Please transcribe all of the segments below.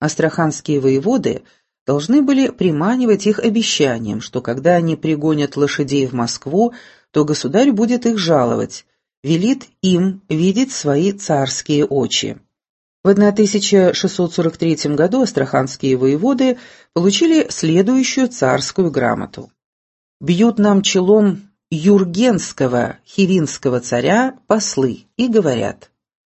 Астраханские воеводы должны были приманивать их обещанием, что когда они пригонят лошадей в Москву, то государь будет их жаловать, велит им видеть свои царские очи. В 1643 году астраханские воеводы получили следующую царскую грамоту. «Бьют нам челом юргенского, хивинского царя послы и говорят: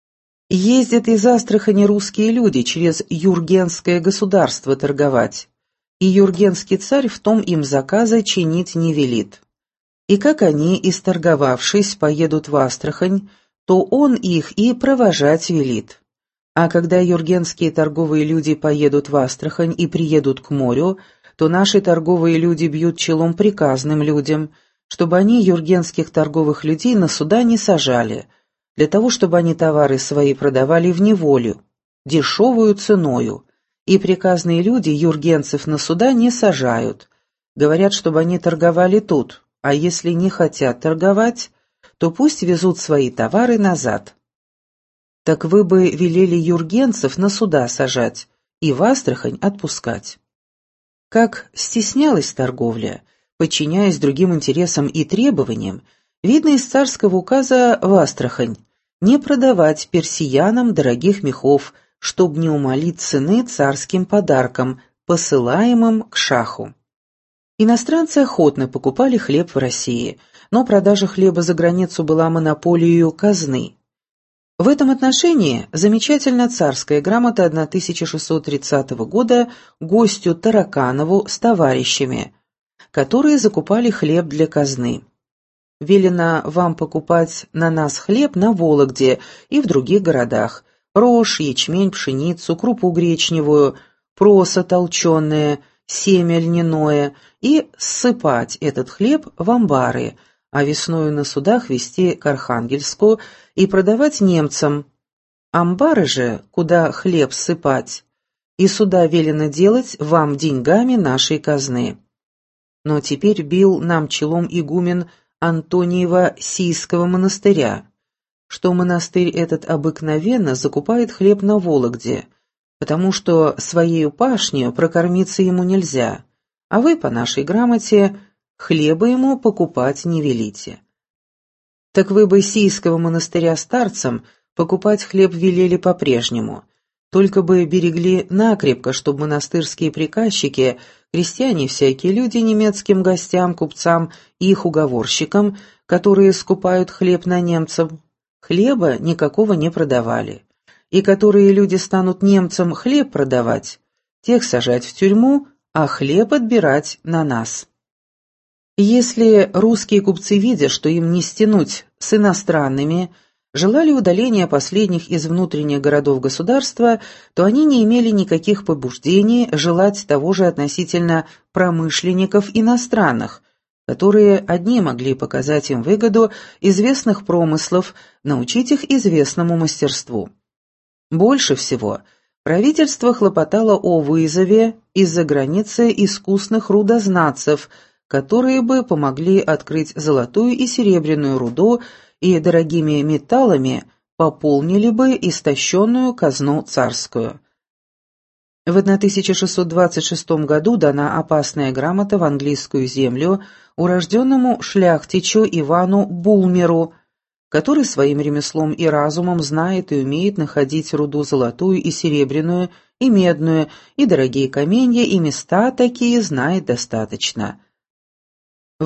ездят из Астрахани русские люди через юргенское государство торговать, и юргенский царь в том им заказа чинить не велит. И как они, исторговавшись, поедут в Астрахань, то он их и провожать велит. А когда юргенские торговые люди поедут в Астрахань и приедут к морю, то наши торговые люди бьют челом приказным людям, чтобы они юргенских торговых людей на суда не сажали, для того, чтобы они товары свои продавали в неволю, дешевую ценою, и приказные люди юргенцев на суда не сажают, говорят, чтобы они торговали тут, а если не хотят торговать, то пусть везут свои товары назад. Так вы бы велели юргенцев на суда сажать и в Астрахань отпускать». Как стеснялась торговля, подчиняясь другим интересам и требованиям, видно из царского указа в Астрахань не продавать персиянам дорогих мехов, чтоб не умалить цены царским подаркам, посылаемым к шаху. Иностранцы охотно покупали хлеб в России, но продажа хлеба за границу была монополией казны. В этом отношении замечательна царская грамота 1630 года гостю Тараканову с товарищами, которые закупали хлеб для казны. Велено вам покупать на нас хлеб на Вологде и в других городах, рожь, ячмень, пшеницу, крупу гречневую, проса толченое, семя льняное, и ссыпать этот хлеб в амбары, а весною на судах везти к Архангельску и продавать немцам. Амбары же, куда хлеб ссыпать, и суда велено делать вам деньгами нашей казны. Но теперь бил нам челом игумен Антониева Сийского монастыря, что монастырь этот обыкновенно закупает хлеб на Вологде, потому что своею пашнею прокормиться ему нельзя, а вы по нашей грамоте хлеба ему покупать не велите. Так вы бы Сийского монастыря старцам покупать хлеб велели по-прежнему, только бы берегли накрепко, чтобы монастырские приказчики, крестьяне всякие люди немецким гостям, купцам и их уговорщикам, которые скупают хлеб на немцев, хлеба никакого не продавали, и которые люди станут немцам хлеб продавать, тех сажать в тюрьму, а хлеб отбирать на нас. Если русские купцы, видя, что им не стянуть с иностранными, желали удаления последних из внутренних городов государства, то они не имели никаких побуждений желать того же относительно промышленников иностранных, которые одни могли показать им выгоду известных промыслов, научить их известному мастерству. Больше всего правительство хлопотало о вызове из-за границы искусных рудознатцев, которые бы помогли открыть золотую и серебряную руду и дорогими металлами пополнили бы истощенную казну царскую. В 1626 году дана опасная грамота в английскую землю урожденному шляхтичу Ивану Булмеру, который своим ремеслом и разумом знает и умеет находить руду золотую и серебряную, и медную, и дорогие каменья, и места такие знает достаточно. В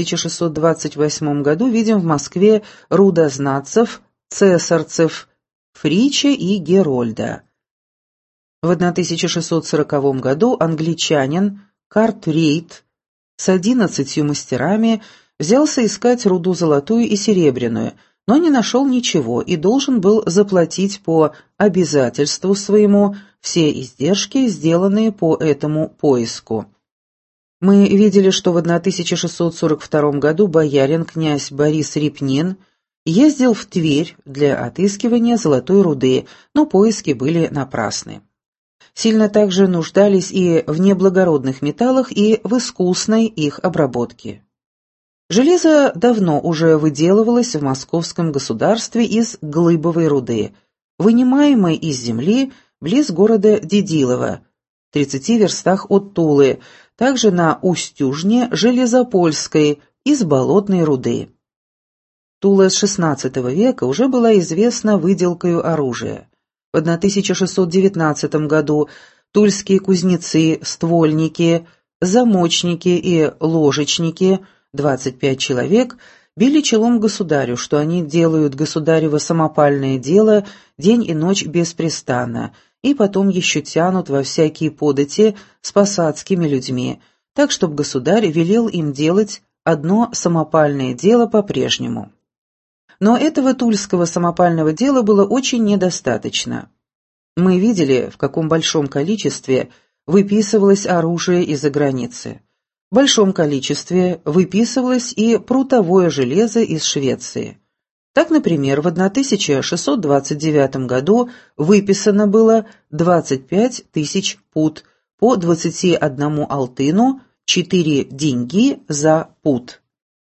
1628 году видим в Москве рудознатцев, цесарцев, Фрича и Герольда. В 1640 году англичанин Картрейт с 11 мастерами взялся искать руду золотую и серебряную, но не нашел ничего и должен был заплатить по обязательству своему все издержки, сделанные по этому поиску. Мы видели, что в 1642 году боярин князь Борис Репнин ездил в Тверь для отыскивания золотой руды, но поиски были напрасны. Сильно также нуждались и в неблагородных металлах, и в искусной их обработке. Железо давно уже выделывалось в московском государстве из глыбовой руды, вынимаемой из земли близ города Дедилово, в 30 верстах от Тулы, также на Устюжне Железопольской из болотной руды. Тула с XVI века уже была известна выделкою оружия. В 1619 году тульские кузнецы, ствольники, замочники и ложечники, 25 человек, били челом государю, что они делают государево самопальное дело день и ночь беспрестанно, и потом еще тянут во всякие подати с посадскими людьми, так, чтоб государь велел им делать одно самопальное дело по-прежнему. Но этого тульского самопального дела было очень недостаточно. Мы видели, в каком большом количестве выписывалось оружие из-за границы. В большом количестве выписывалось и прутовое железо из Швеции. Так, например, в 1629 году выписано было 25 тысяч пуд по 21 алтыну, 4 деньги за пуд.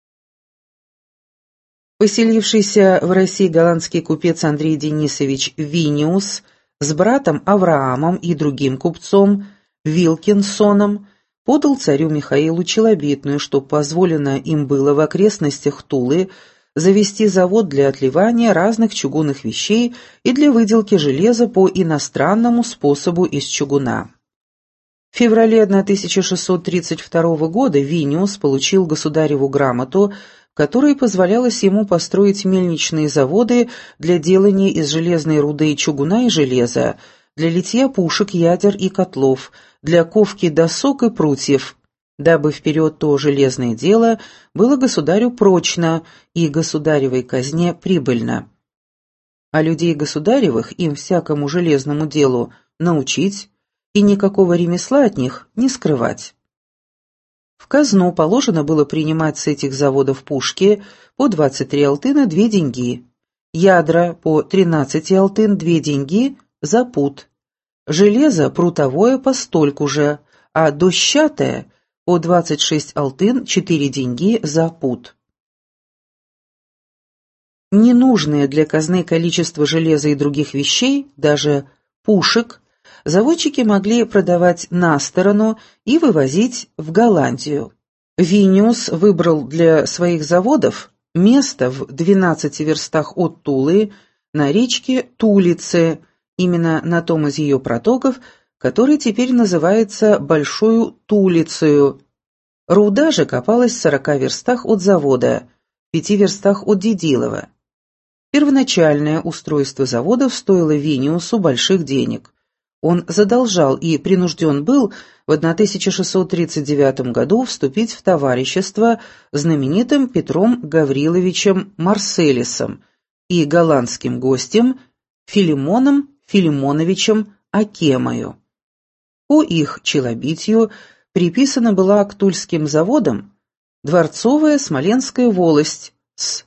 Поселившийся в России голландский купец Андрей Денисович Виниус с братом Авраамом и другим купцом Вилкинсоном подал царю Михаилу челобитную, что позволено им было в окрестностях Тулы завести завод для отливания разных чугунных вещей и для выделки железа по иностранному способу из чугуна. В феврале 1632 года Виниус получил государеву грамоту, в которой позволялось ему построить мельничные заводы для делания из железной руды чугуна и железа, для литья пушек, ядер и котлов, для ковки досок и прутьев, дабы вперед то железное дело было государю прочно и государевой казне прибыльно. А людей государевых им всякому железному делу научить и никакого ремесла от них не скрывать. В казну положено было принимать с этих заводов пушки по 23 алтына 2 деньги, ядра по 13 алтын 2 деньги за пуд, железо прутовое по стольку же, а дощатое по 26 алтын 4 деньги за пуд. Ненужное для казны количество железа и других вещей, даже пушек, заводчики могли продавать на сторону и вывозить в Голландию. Виниус выбрал для своих заводов место в 12 верстах от Тулы на речке Тулице, именно на том из ее протоков, который теперь называется Большою Тулицею. Руда же копалась в 40 верстах от завода, в 5 верстах от Дедилова. Первоначальное устройство заводов стоило Виниусу больших денег. Он задолжал и принужден был в 1639 году вступить в товарищество с знаменитым Петром Гавриловичем Марселисом и голландским гостем Филимоном Филимоновичем Акемою. По их челобитию приписана была к тульским заводам дворцовая Смоленская волость с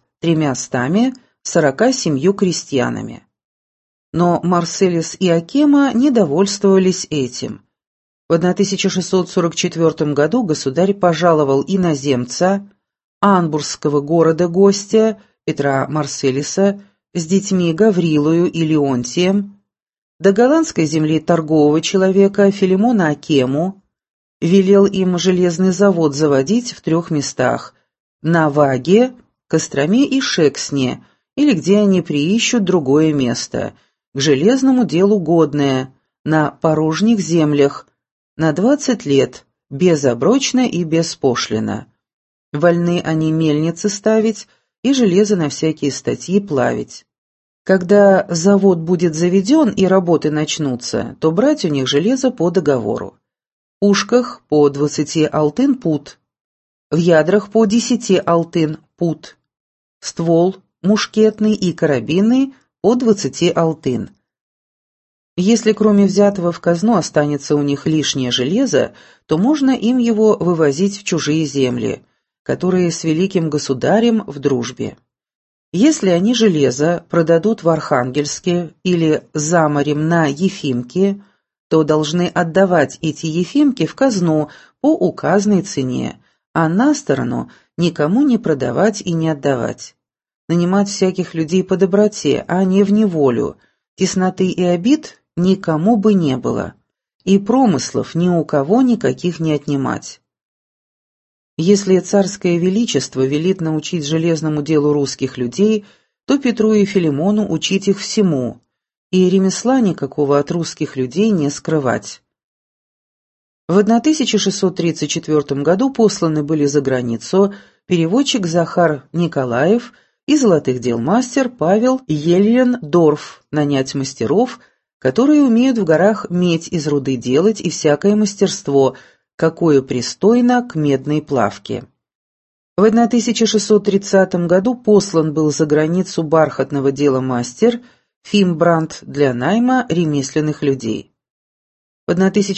347 крестьянами. Но Марселис и Акема не довольствовались этим. В 1644 году государь пожаловал иноземца, анбургского города-гостя Петра Марселиса с детьми Гаврилою и Леонтием, до голландской земли торгового человека Филимона Акему, велел им железный завод заводить в 3 местах – на Ваге, Костроме и Шексне, или где они приищут другое место – к железному делу годное, на порожних землях, на 20 лет, безоброчно и беспошлино. Вольны они мельницы ставить и железо на всякие статьи плавить. Когда завод будет заведен и работы начнутся, то брать у них железо по договору. В пушках по 20 алтын пуд, в ядрах по 10 алтын пуд, ствол, мушкетный и карабинный по 20 алтын. Если кроме взятого в казну останется у них лишнее железо, то можно им его вывозить в чужие земли, которые с великим государем в дружбе. Если они железо продадут в Архангельске или за морем на Ефимке, то должны отдавать эти Ефимки в казну по указанной цене, а на сторону никому не продавать и не отдавать. Нанимать всяких людей по доброте, а не в неволю, тесноты и обид никому бы не было, и промыслов ни у кого никаких не отнимать. Если царское величество велит научить железному делу русских людей, то Петру и Филимону учить их всему, и ремесла никакого от русских людей не скрывать. В 1634 году посланы были за границу переводчик Захар Николаев и золотых дел мастер Павел Ельендорф нанять мастеров, которые умеют в горах медь из руды делать и всякое мастерство, какое пристойно к медной плавке. В 1630 году послан был за границу бархатного дела мастер Фимбрандт для найма ремесленных людей. В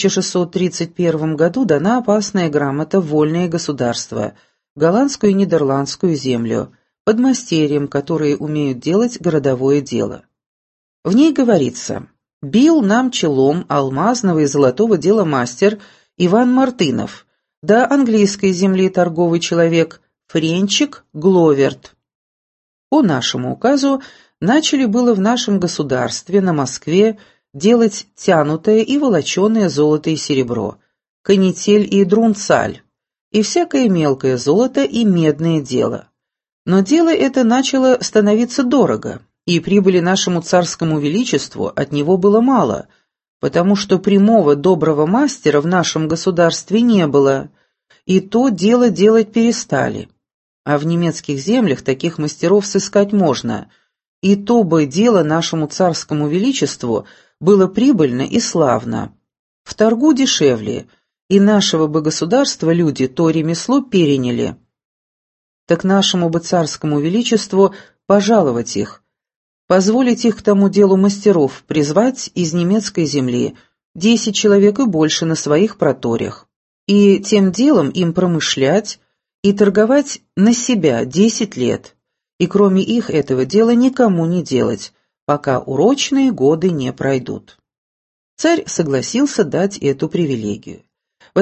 1631 году дана опасная грамота в вольное государство, голландскую и нидерландскую землю, подмастерьям, которые умеют делать городовое дело. В ней говорится: «Бил нам челом алмазного и золотого дела мастер Иван Мартынов, да английской земли торговый человек Френчик Гловерт». По нашему указу начали было в нашем государстве на Москве делать тянутое и волоченое золото и серебро, канитель и друнцаль, и всякое мелкое золото и медное дело. Но дело это начало становиться дорого, и прибыли нашему царскому величеству от него было мало, потому что прямого доброго мастера в нашем государстве не было, и то дело делать перестали. А в немецких землях таких мастеров сыскать можно, и то бы дело нашему царскому величеству было прибыльно и славно. В торгу дешевле, и нашего бы государства люди то ремесло переняли. Так нашему бы царскому величеству пожаловать их, позволить их к тому делу мастеров призвать из немецкой земли 10 человек и больше на своих проторьях, и тем делом им промышлять и торговать на себя 10 лет, и кроме их этого дела никому не делать, пока урочные годы не пройдут. Царь согласился дать эту привилегию. В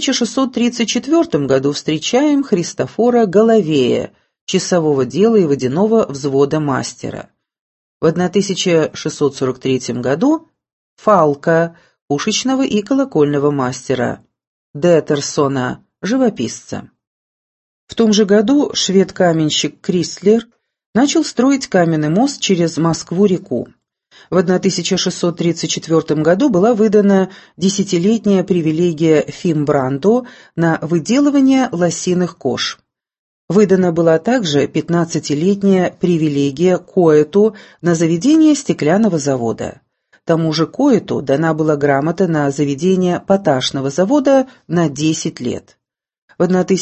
1634 году встречаем Христофора Головея, часового дела и водяного взвода мастера. В 1643 году Фалка, пушечного и колокольного мастера, Детерсона, живописца. В том же году швед-каменщик Кристлер начал строить каменный мост через Москву-реку. В 1634 году была выдана 10-летняя привилегия Фимбрандту на выделывание лосиных кож. Выдана была также 15-летняя привилегия Коэту на заведение стеклянного завода. Тому же Коэту дана была грамота на заведение поташного завода на 10 лет. В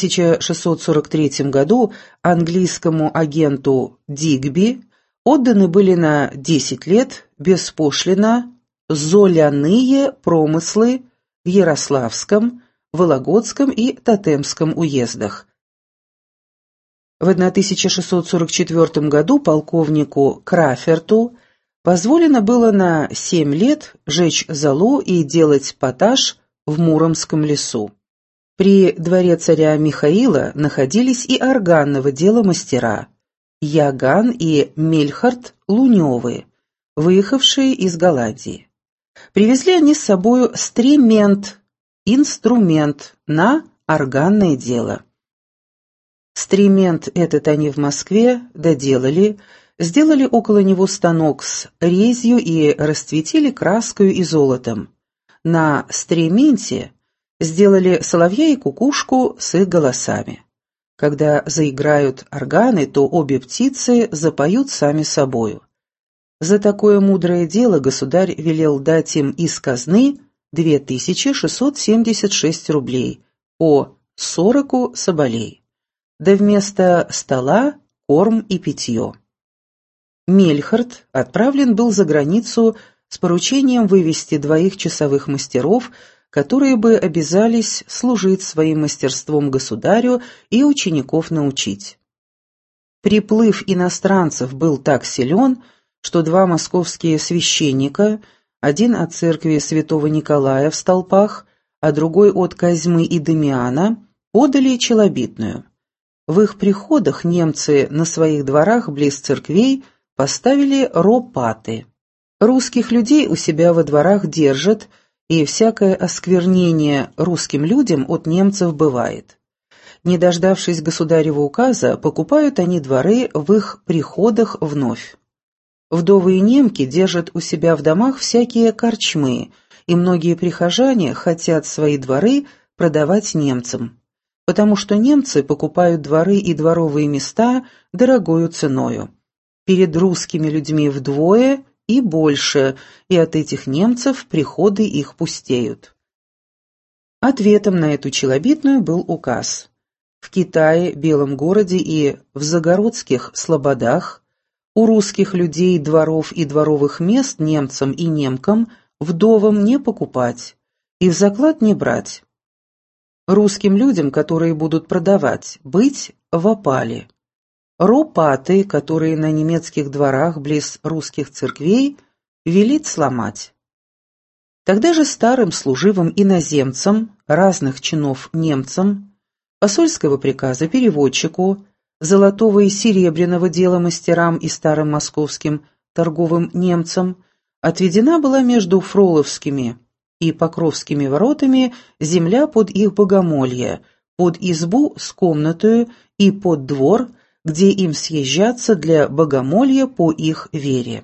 1643 году английскому агенту Дигби отданы были на 10 лет беспошлино золяные промыслы в Ярославском, Вологодском и Тотемском уездах. В 1644 году полковнику Краферту позволено было на 7 лет жечь золу и делать поташ в Муромском лесу. При дворе царя Михаила находились и органного дела мастера Яган и Мельхард Лунёвы, выехавшие из Голландии. Привезли они с собою стремент, инструмент на органное дело. Стремент этот они в Москве доделали, сделали около него станок с резью и расцветили краскою и золотом. На стременте сделали соловья и кукушку с их голосами. Когда заиграют органы, то обе птицы запоют сами собою. За такое мудрое дело государь велел дать им из казны 2676 рублей, по 40 соболей, да вместо стола корм и питье. Мельхард отправлен был за границу с поручением вывести 2 часовых мастеров, которые бы обязались служить своим мастерством государю и учеников научить. Приплыв иностранцев был так силен, что 2 московские священника, один от церкви святого Николая в Столпах, а другой от Козьмы и Дамиана, подали челобитную. В их приходах немцы на своих дворах близ церквей поставили ропаты. Русских людей у себя во дворах держат, и всякое осквернение русским людям от немцев бывает. Не дождавшись государева указа, покупают они дворы в их приходах вновь. Вдовы и немки держат у себя в домах всякие корчмы, и многие прихожане хотят свои дворы продавать немцам, потому что немцы покупают дворы и дворовые места дорогою ценою. Перед русскими людьми вдвое и больше, и от этих немцев приходы их пустеют. Ответом на эту челобитную был указ. В Китае, Белом городе и в загородских слободах у русских людей дворов и дворовых мест немцам и немкам вдовам не покупать и в заклад не брать. Русским людям, которые будут продавать, быть в опале. Ропаты, которые на немецких дворах близ русских церквей, велит сломать. Тогда же старым служивым иноземцам, разных чинов немцам, посольского приказа переводчику, золотого и серебряного дела мастерам и старым московским торговым немцам отведена была между Фроловскими и Покровскими воротами земля под их богомолье, под избу с комнатою и под двор, где им съезжаться для богомолья по их вере.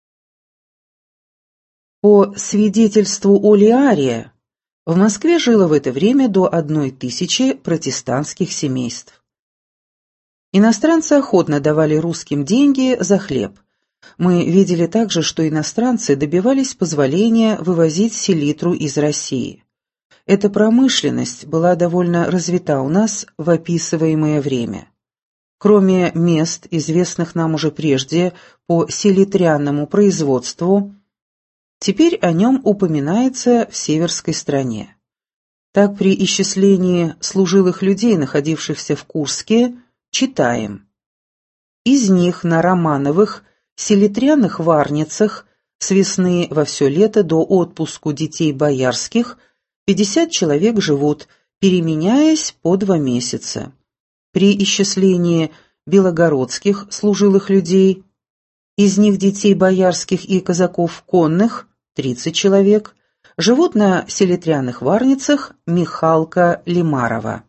По свидетельству Олиария, в Москве жило в это время до 1000 протестантских семейств. Иностранцы охотно давали русским деньги за хлеб. Мы видели также, что иностранцы добивались позволения вывозить селитру из России. Эта промышленность была довольно развита у нас в описываемое время. Кроме мест, известных нам уже прежде по селитрянному производству, теперь о нем упоминается в северской стране. Так при исчислении служилых людей, находившихся в Курске, читаем. Из них на Романовых селитряных варницах с весны во все лето до отпуску детей боярских 50 человек живут, переменяясь по 2 месяца. При исчислении белогородских служилых людей, из них детей боярских и казаков конных 30 человек, живут на селитряных варницах Михалка Лимарова.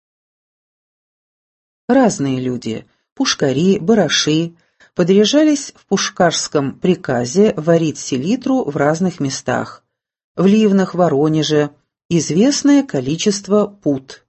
Разные люди, пушкари, бараши, подряжались в пушкарском приказе варить селитру в разных местах, в Ливнах, Воронеже, известное количество пуд.